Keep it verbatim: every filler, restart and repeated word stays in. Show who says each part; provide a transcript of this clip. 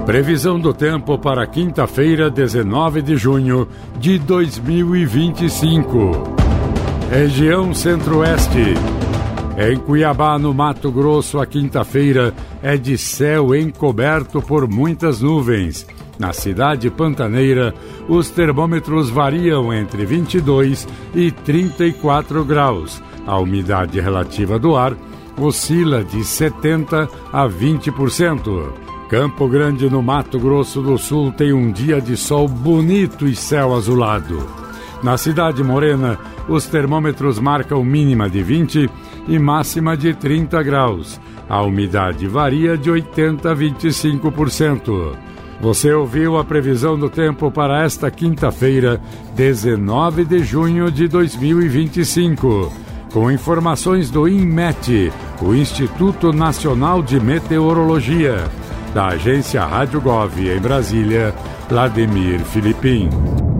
Speaker 1: Previsão do tempo para quinta-feira, dezenove de junho de dois mil e vinte e cinco. Região Centro-Oeste. Em Cuiabá, no Mato Grosso, a quinta-feira é de céu encoberto por muitas nuvens. Na cidade pantaneira, os termômetros variam entre vinte e dois e trinta e quatro graus. A umidade relativa do ar oscila de setenta a vinte por cento. Campo Grande, no Mato Grosso do Sul, tem um dia de sol bonito e céu azulado. Na cidade morena, os termômetros marcam mínima de vinte e máxima de trinta graus. A umidade varia de oitenta a vinte e cinco por cento. Você ouviu a previsão do tempo para esta quinta-feira, dezenove de junho de dois mil e vinte e cinco. Com informações do INMET, o Instituto Nacional de Meteorologia. Da agência Rádio Gov em Brasília, Vladimir Filipim.